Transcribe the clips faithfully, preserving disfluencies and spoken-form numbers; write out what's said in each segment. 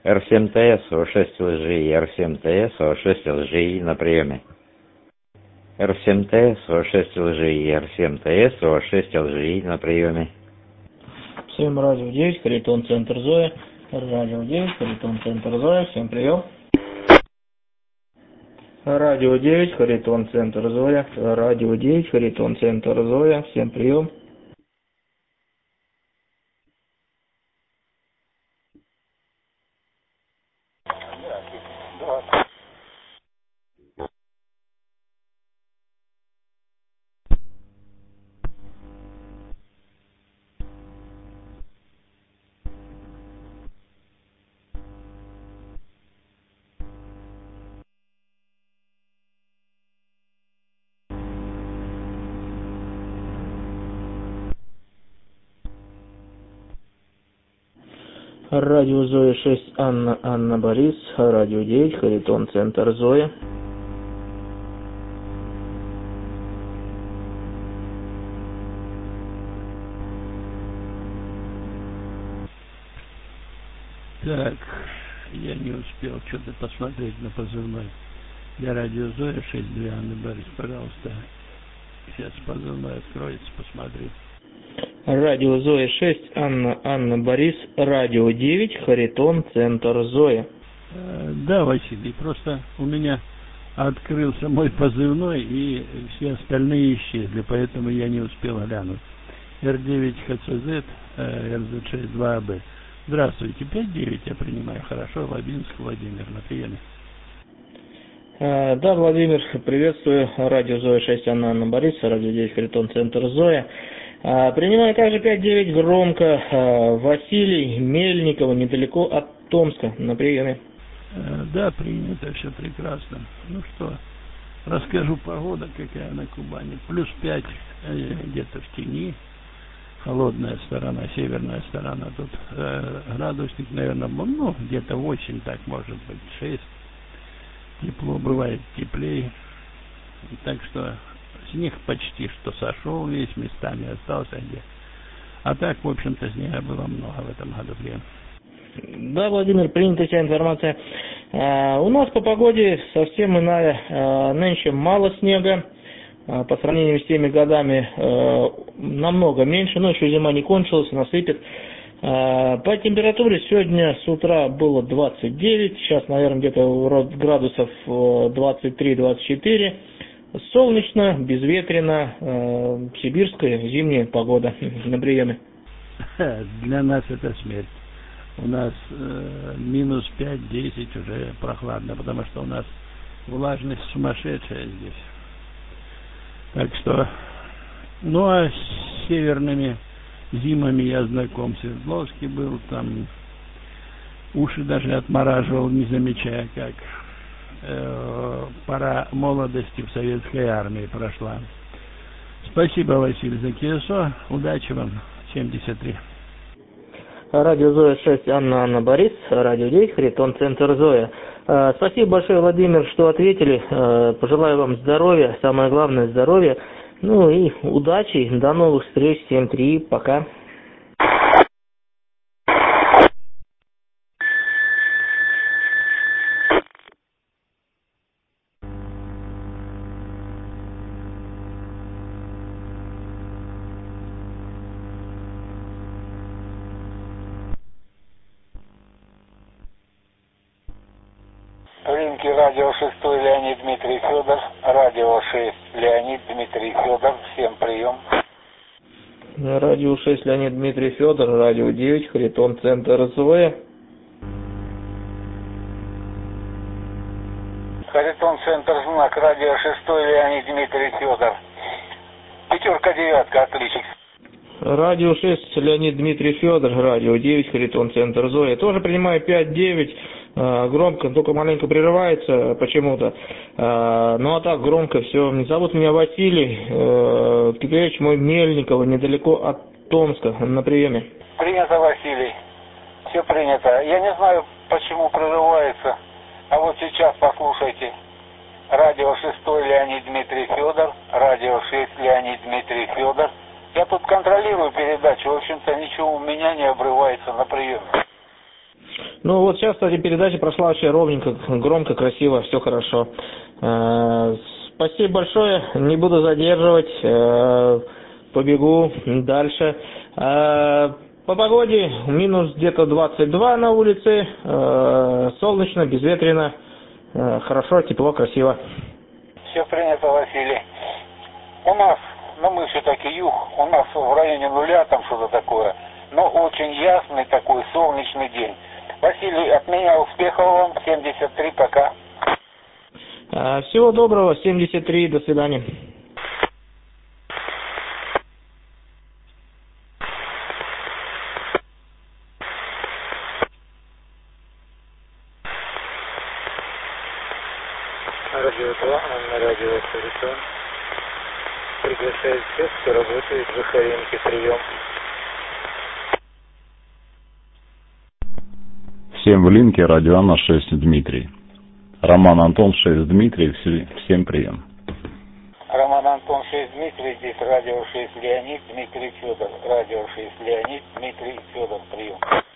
эр семь тэ эс, о шесть эл жи, эр семь тэ эс, о шесть эл жи на приеме. эр семь тэ эс, о шесть эл жи, эр семь тэ эс, о шесть эл жи на приеме. Всем радио девять, Харитон, центр Зоя. Радио девять, Харитон, центр Зоя. Всем прием. Радио девять, Харитон, центр Зоя. Радио девять, Харитон, центр Зоя. Всем прием. Радио Зоя шесть, Анна, Анна, Борис. Радио девять, Харитон, центр Зоя. Так, я не успел что-то посмотреть на позывной. Для радио Зоя шесть, две Анны, Борис, пожалуйста. Сейчас позывной откроется, посмотри. Радио Зоя шесть, Анна, Анна, Борис. Радио девять, Харитон, центр Зоя. Э, да, Василий, просто у меня открылся мой позывной, и все остальные исчезли, поэтому я не успел глянуть. эр девять ха цэ зет, эр зет шесть, два а бэ. Здравствуйте, пять девять я принимаю, хорошо, Лабинск, Владимир, на приеме. Да, Владимир, приветствую. Радио Зоя шесть, Анна, Анна, Борис. Радио девять, Харитон, центр Зоя. Принимаю также пять девять громко. Василий, Мельникова, недалеко от Томска, на приеме. Да, принято, все прекрасно. Ну что, расскажу, погода какая на Кубани. Плюс пять где-то в тени. Холодная сторона, северная сторона. Тут э, градусник, наверное, ну, где-то восемь, так может быть, шесть. Тепло бывает теплее. Так что снег почти что сошел, весь местами остался где. А так, в общем-то, снега было много в этом году время. Да, Владимир, принята вся информация. А, у нас по погоде совсем иная. А, нынче мало снега. А, по сравнению с теми годами а, намного меньше. Но еще зима не кончилась, насыпет. А, по температуре сегодня с утра было двадцать девять. Сейчас, наверное, где-то градусов двадцать три - двадцать четыре. Солнечно, безветренно, э, сибирская зимняя погода на приеме. Для нас это смерть. У нас э, минус пять - десять уже прохладно, потому что у нас влажность сумасшедшая здесь. Так что, ну а с северными зимами я знаком. В Свердловске был, там уши даже отмораживал, не замечая, как э, пора молодости в советской армии прошла. Спасибо, Василий, за КСО. Удачи вам. семьдесят три. Радио Зоя шесть, Анна, Анна, Борис. Радио девять, Харитон, центр Зоя. Спасибо большое, Владимир, что ответили. Пожелаю вам здоровья, самое главное здоровья. Ну и удачи. До новых встреч. семь три. Пока. Рынки радио шесть, Леонид Дмитрий Федор. Радио шесть, Леонид Дмитрий Федор. Всем прием. Радио шесть, Леонид Дмитрий Федор. Радио девять, Харитон, центр Зоя. Харитон, центр знак. Радио шесть, Леонид Дмитрий Федор. Пятерка, девятка, отлично. Радио шесть, Леонид Дмитрий Федор. Радио девять, Харитон, центр Зоя. Тоже принимаю пять девять. Громко, только маленько прерывается почему-то. Ну а так громко все. Зовут меня Василий. Теперь мой Мельникова, недалеко от Томска, на приеме. Принято, Василий. Все принято. Я не знаю, почему прерывается. А вот сейчас послушайте. Радио шесть, Леонид Дмитрий Федор. Радио шесть, Леонид Дмитрий Федор. Я тут контролирую передачу. В общем-то, ничего у меня не обрывается на приеме. Ну вот сейчас, кстати, передача прошла вообще ровненько, громко, красиво, все хорошо. Спасибо большое, не буду задерживать, побегу дальше. По погоде минус где-то двадцать два на улице, солнечно, безветренно, хорошо, тепло, красиво. Все принято, Василий. У нас, ну мы все-таки юг, у нас в районе нуля там что-то такое, но очень ясный такой солнечный день. Василий, от меня успехов вам, семьдесят три, пока. Всего доброго, семьдесят три, до свидания. Радио два, на радио Харитон. Приглашает всех, кто работает в Жихаренке, прием. Всем в линке, радио Анна шесть, Дмитрий. Роман Антон шесть, Дмитрий, всем прием. Роман Антон шесть, Дмитрий, здесь радио шесть, Леонид, Дмитрий Федор. Радио шесть, Леонид, Дмитрий Федор, прием.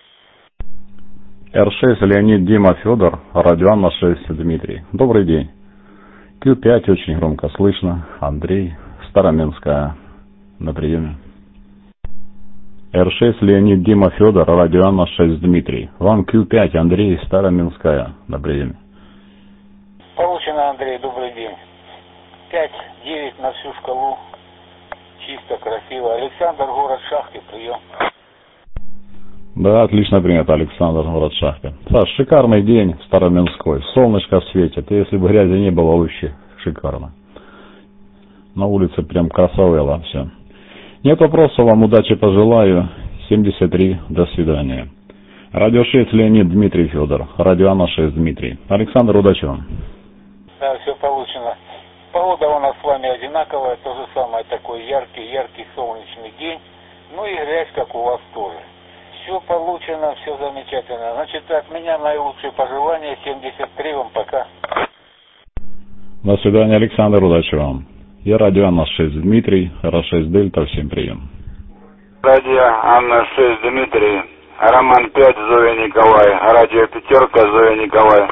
эр шесть, Леонид, Дима, Федор, радио Анна шесть, Дмитрий. Добрый день. кью пять, очень громко слышно. Андрей, Староминская, на приеме. эр шесть, Леонид, Дима, Федор, радио Анна шесть, Дмитрий. Вам кью пять, Андрей, Староминская, на приеме. Получено, Андрей, добрый день. пять девять на всю шкалу. Чисто, красиво. Александр, город Шахты, прием. Да, отлично принято, Александр, город Шахты. Саш, шикарный день в Староминской. Солнышко светит. И если бы грязи не было, вообще шикарно. На улице прям красавело все. Нет вопросов, вам удачи пожелаю. семьдесят три, до свидания. Радио шесть, Леонид, Дмитрий Федор. Радио Анна шесть, Дмитрий. Александр, удачи вам. Да, все получено. Погода у нас с вами одинаковая, то же самое, такой яркий, яркий солнечный день. Ну и грязь, как у вас тоже. Все получено, все замечательно. Значит, от меня наилучшие пожелания. семьдесят три, вам пока. До свидания, Александр, удачи вам. Я радио Анна шесть, Дмитрий, эр шесть Дельта, всем прием. Радио Анна шесть, Дмитрий, Роман пять, Зоя Николай, радио Пятерка, Зоя Николай.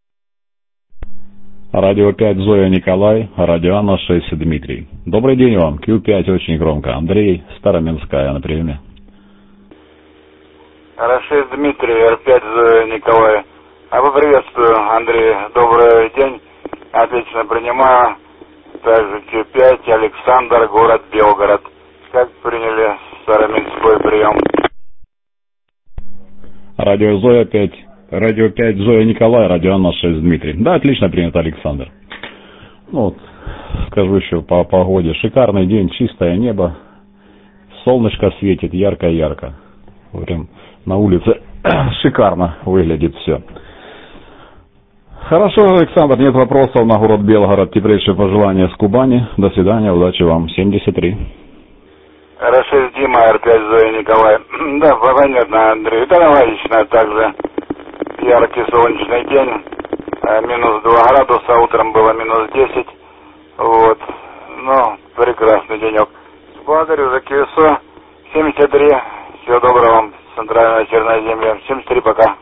Радио пять, Зоя Николай, радио Анна шесть, Дмитрий. Добрый день вам, кью пять, очень громко. Андрей, Староминская, на приеме. эр шесть, Дмитрий, эр пять, Зоя Николай. А поприветствую, Андрей, добрый день, отлично принимаю. Также кью пять, Александр, город Белгород. Как приняли Староминской прием? Радио Зоя пять, радио пять, Зоя Николай, радио Анна шесть, Дмитрий. Да, отлично принято, Александр. Ну вот, скажу еще по погоде. Шикарный день, чистое небо. Солнышко светит, ярко-ярко. Прям на улице шикарно выглядит все. Хорошо, Александр, нет вопросов на город Белгород. Теплейшие пожелания с Кубани. До свидания, удачи вам. семьдесят три. эр шесть, Дима, эр пять, Зоя Николай. Да, понятно, Андрей. Да, логично. Также яркий солнечный день. Минус два градуса. Утром было минус десять. Вот. Ну, прекрасный денек. Благодарю за КСО. семьдесят три. Всего доброго вам. Центральная Черноземья. семьдесят три, пока.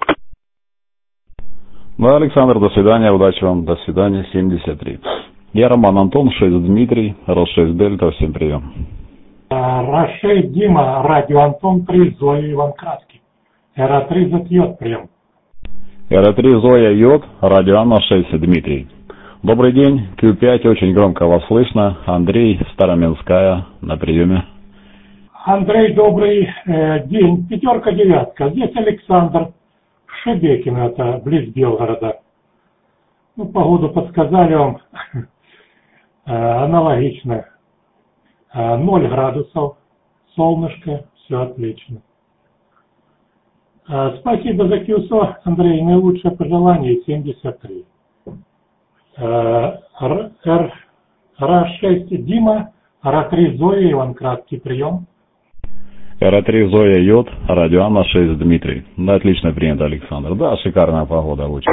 Да, Александр, до свидания, удачи вам, до свидания, семьдесят три. Я Роман Антон, шесть Дмитрий, эр шесть Дельта, всем прием. эр шесть Дима, радио Антон три, Зоя Иван Краски. эр три Йод, прием. эр три Зоя Йод, радио Анна шесть, Дмитрий. Добрый день, кью пять, очень громко вас слышно. Андрей, Староминская, на приеме. Андрей, добрый э, день, пятерка, девятка. Здесь Александр. Шебекин, это близ Белгорода. Ну, погоду подсказали вам. Аналогично. ноль градусов, солнышко, все отлично. Спасибо за КЮСО, Андрей, наилучшее пожелание, семьдесят три. эр шесть Дима, эр три Зоя, Иван Краткий, прием. эр три Зоя Йод, радио Анна шесть Дмитрий. Да, отлично принято, Александр. Да, шикарная погода очень.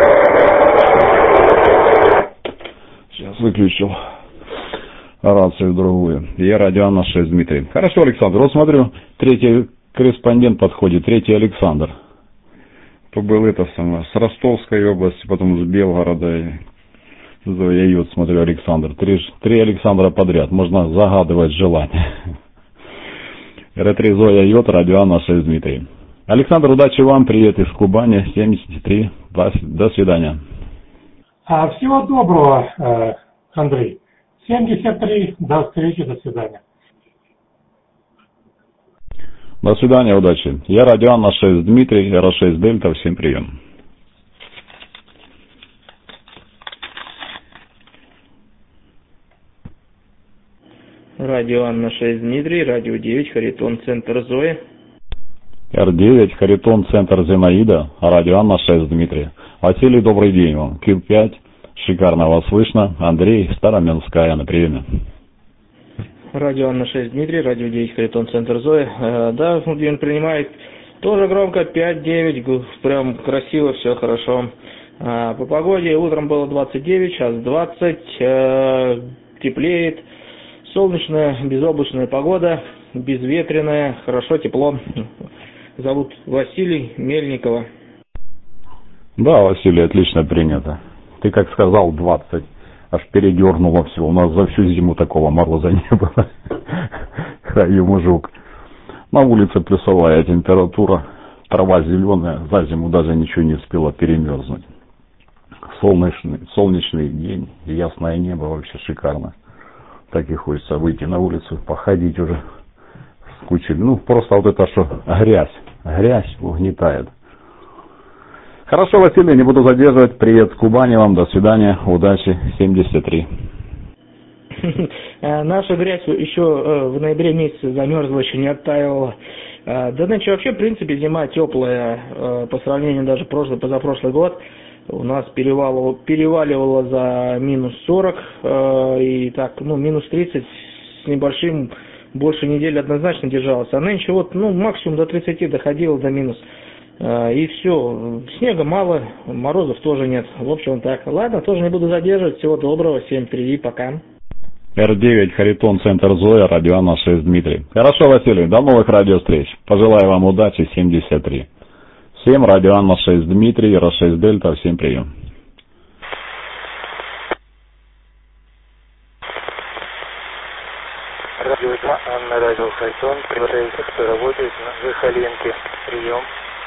Сейчас выключил рацию другую. Я радио Анна шесть Дмитрий. Хорошо, Александр. Вот смотрю, третий корреспондент подходит, третий Александр. то был это самое, с Ростовской области, потом с Белгорода. Зоя Йод, смотрю, Александр. Три, три Александра подряд. Можно загадывать желание. эр три Зоя Йод, радио Анна шесть Дмитрий. Александр, удачи вам. Привет из Кубани. семьдесят три. До свидания. А всего доброго, Андрей. семьдесят три. До встречи. До свидания. До свидания, удачи. Я радио Анна шесть Дмитрий, эр шесть Дельта. Всем прием. Радио Анна шесть Дмитрий, радио девять, Харитон, центр Зоя. эр девять, Харитон, центр Зинаида, радио Анна шесть Дмитрий. Василий, добрый день вам. Кью пять, шикарно вас слышно. Андрей, Староминская на приеме. Радио Анна шесть Дмитрий, радио девять, Харитон, центр Зоя. Э, да, Владимир принимает тоже громко, пять девять, прям красиво, все хорошо. Э, по погоде утром было двадцать девять, сейчас двадцать, э, теплеет. Солнечная, безоблачная погода, безветренная, хорошо, тепло. Зовут Василий Мельникова. Да, Василий, отлично принято. Ты как сказал, двадцать. Аж передернуло все. У нас за всю зиму такого мороза не было. Храю мужик. На улице плюсовая температура. Трава зеленая. За зиму даже ничего не успело перемерзнуть. Солнечный, солнечный день. Ясное небо. Вообще шикарно. Так и хочется выйти на улицу, походить уже. Скучили. Ну, просто вот это что, грязь. Грязь угнетает. Хорошо, Василий, не буду задерживать. Привет с Кубани вам. До свидания. Удачи. семьдесят три. Наша грязь еще в ноябре месяце замерзла, еще не оттаивала. Да нынче вообще, в принципе, зима теплая. По сравнению даже прошлый, позапрошлый год. У нас переваливало, переваливало за минус сорок, э, и так, ну, минус тридцать с небольшим, больше недели однозначно держалось. А нынче вот, ну, максимум до тридцати доходило до минус. Э, и все. Снега мало, морозов тоже нет. В общем, так. Ладно, тоже не буду задерживать. Всего доброго. Всем привет, пока. эр девять, Харитон, центр Зоя, радио Анна шесть Дмитрий. Хорошо, Василий, до новых радиовстреч. Желаю вам удачи. семьдесят три. Всем радио Анна шесть Дмитрий, эр шесть Дельта, всем прием. Радио два, Анна, радио Харитон, приглашается, кто работает на Выхоленке. Прием.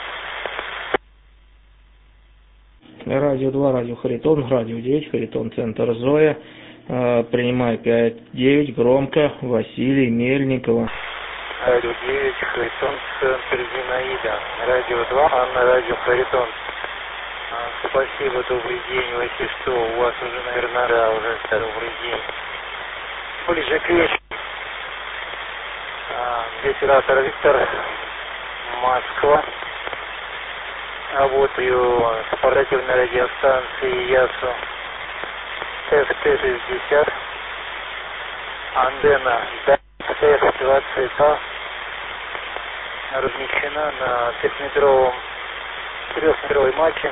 Радио два, радио Харитон, радио девять, Харитон, центр Зоя. Э, принимаю пять девять, громко, Василий Мельникова. Радио девять, Харитон, центр Зинаида. Радио два, Анна, радио Харитон. А, спасибо, добрый день, Василий, что у вас уже, наверное, да, уже добрый день. Ближе к вечеру. А, здесь оператор Виктор, Москва. Работаю с оперативной радиостанции ЯСУ эф тэ шестьдесят. Антенна эф двадцать два размещена на трехметровом трехметровой матче.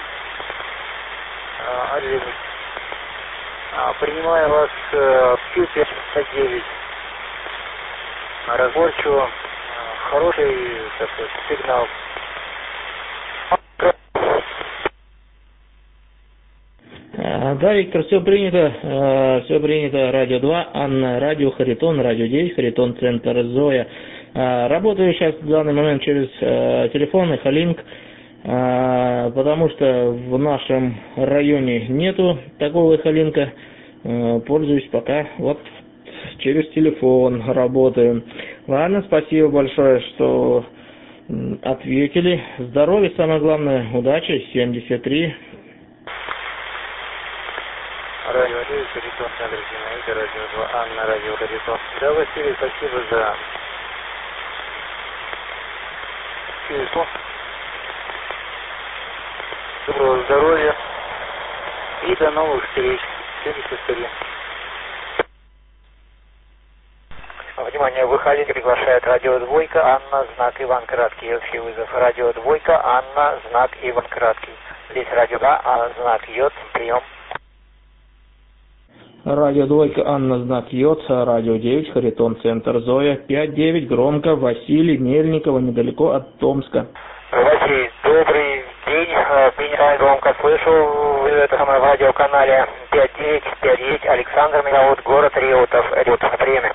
А, а, принимаю вас в Кью пятьдесят девять. Разборчиво. Хороший такой сигнал. Да, Виктор, все принято, все принято, радио два, Анна, радио Харитон, радио девять, Харитон, центр Зоя. Работаю сейчас в данный момент через телефон Эхолинк, потому что в нашем районе нету такого Эхолинка, пользуюсь пока вот через телефон работаю. Ладно, спасибо большое, что ответили. Здоровья, самое главное, удачи, семьдесят три. Радио девять, Харитон, центр Зинаида, радио два, Анна, радио Харитон. Да, Василий, спасибо за телефон. Доброго здоровья и до новых встреч. семьдесят три. Внимание, Выхоленка приглашает радио Двойка, Анна, знак Иван Краткий. Общий вызов. Радио Двойка, Анна, знак Иван Краткий. Здесь радио два, а знак Йод, прием. Радио Двойка, Анна, знак Йод, радио девять, Харитон, центр Зоя, пять девять, громко, Василий Мельникова, недалеко от Томска. Василий, добрый день. день. Принято громко слышу. В этом радиоканале пять девять пять девять. Александр меня зовут, город Реутов. Реутов. Время.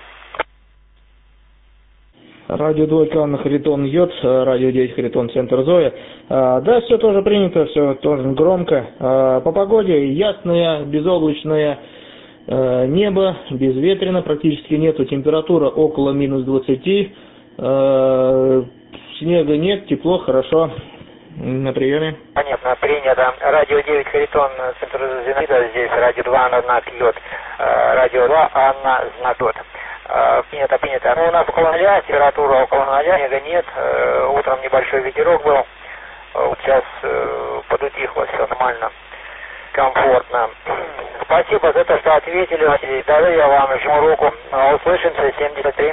Радио двойка Анна Харитон Йод, радио девять Харитон Центр Зоя. А, да, все тоже принято, все тоже громко. А, по погоде ясное, безоблачное а, небо, безветренно, практически нету, температура около минус двадцати, а, снега нет, тепло, хорошо. На приеме. Понятно, принято. Радио девять Харитон Центр Зинаида, здесь радио два Анна знак Йод, радио два Анна знак Йод. Принято, принято. Ну, у нас около ноля, температура около ноля, снега нет. Утром небольшой ветерок был. Вот сейчас подутихло, все нормально, комфортно. Спасибо за то, что ответили. Здоровья вам, жму руку. Услышимся, семьдесят три.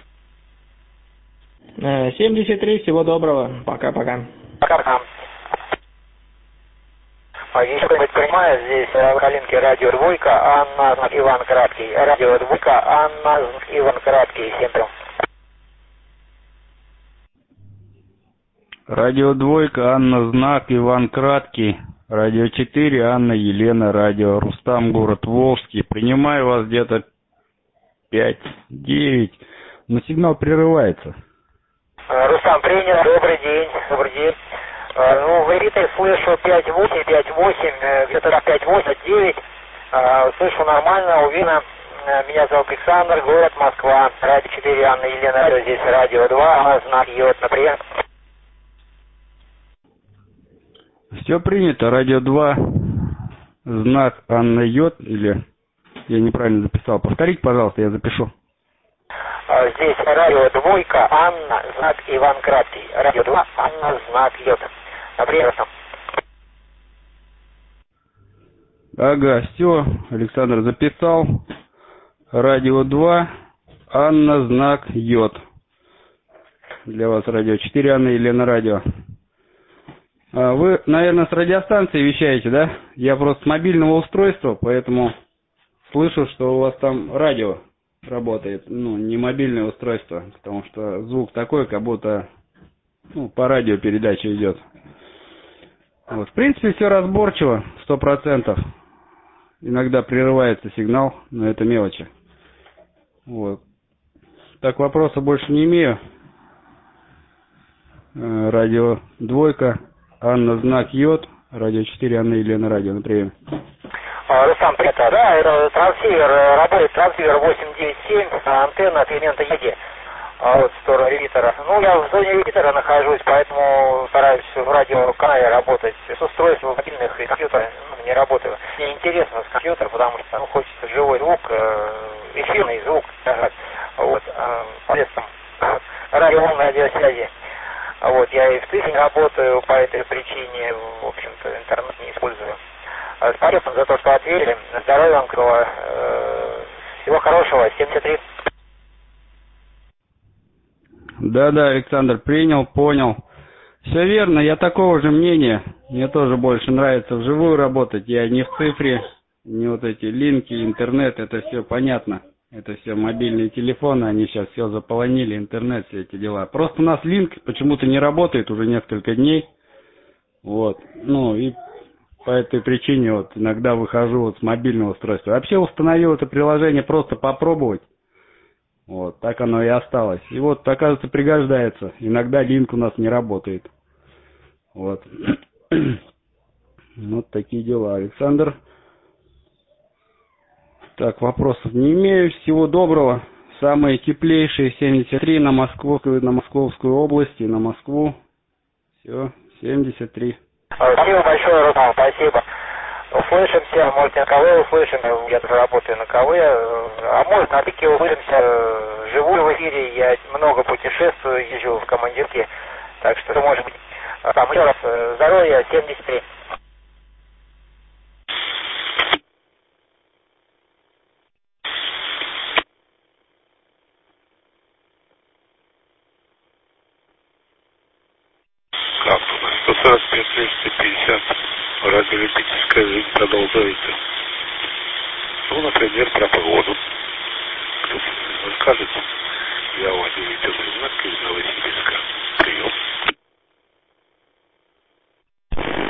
семьдесят три, всего доброго. Пока-пока. Пока-пока. Если кто-нибудь понимает, здесь в Калинке радио Двойка, Анна, знак Иван Краткий. Радио Двойка, Анна, знак Иван Краткий. Всем привет. Радио Двойка, Анна, знак Иван Краткий. Радио четыре, Анна, Елена, радио Рустам, город Волжский. Принимаю вас где-то пять девять, но сигнал прерывается. Рустам, принят. Добрый день. Добрый день. Ну, в элите слышу пять восемь, пять восемь, где-то пять восемь, девять. Слышу нормально, уверенно. Меня зовут Александр, город Москва. Радио четыре, Анна, Елена, радио здесь, радио два, знак Йод, например. Все принято, радио два, знак Анна Йод, или я неправильно записал. Повторите, пожалуйста, я запишу. Здесь радио Двойка, Анна, знак Иван Краткий. Радио два, Анна, знак Йод. Например, Ага, все, Александр записал. Радио два, Анна, знак Йод. Для вас радио четыре, Анна, Елена, радио. А вы, наверное, с радиостанции вещаете, да? Я просто с мобильного устройства, поэтому слышу, что у вас там радио работает. Ну, не мобильное устройство, потому что звук такой, как будто ну, по радио передача идет. Вот. В принципе, все разборчиво, сто процентов. Иногда прерывается сигнал, но это мелочи. Вот. Так, вопроса больше не имею. Радио Двойка, Анна, знак Йод, радио четыре, Анна, Елена, радио, на приеме. Рустам, привет. Да, это трансивер, работает трансивер восемь девять семь, антенна от элемента ЕГЭ. Вот, в сторону репитера. Ну, я в зоне репитера нахожусь, поэтому стараюсь в радиоканале работать. С устройств мобильных и компьютера ну, не работаю. Мне интересно с компьютера, потому что ну, хочется живой звук, эфирный звук. Вот, посредством радиоволн радиосвязи. Вот, я и в цифре работаю, по этой причине, в общем-то, интернет не использую. Спасибо за то, что ответили. Здоровья вам, всего хорошего, семьдесят три. Да-да, Александр, принял, понял. Все верно, я такого же мнения. Мне тоже больше нравится вживую работать. Я не в цифре, не вот эти линки, интернет, это все понятно. Это все мобильные телефоны, они сейчас все заполонили, интернет, все эти дела. Просто у нас линк почему-то не работает уже несколько дней. Вот, ну и по этой причине вот иногда выхожу вот с мобильного устройства. Вообще установил это приложение просто попробовать. Вот, так оно и осталось. И вот, оказывается, пригождается. Иногда линк у нас не работает. Вот. Вот такие дела, Александр. Так, вопросов не имею. Всего доброго. Самые теплейшие семьдесят три на Москву, на Московскую область и на Москву. Все, семьдесят три. Спасибо большое, Рустам, спасибо. Услышимся, может, на КВ услышим, я тоже работаю на КВ, а может, на ТИКе услышимся, живу в эфире, я много путешествую, езжу в командирке, так что, может быть, там еще раз, здоровья, семьдесят три. сто сорок пять триста пятьдесят. Радиолюбительская жизнь продолжается. Ну, например, про погоду. Кто-то расскажет. Я Владимир Темный знак из Новосибирска. Прием.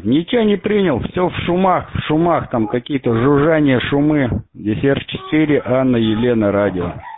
Ничего не принял, все в шумах, в шумах, там какие-то жужжания, шумы. Здесь Р четыре, Анна, Елена, радио.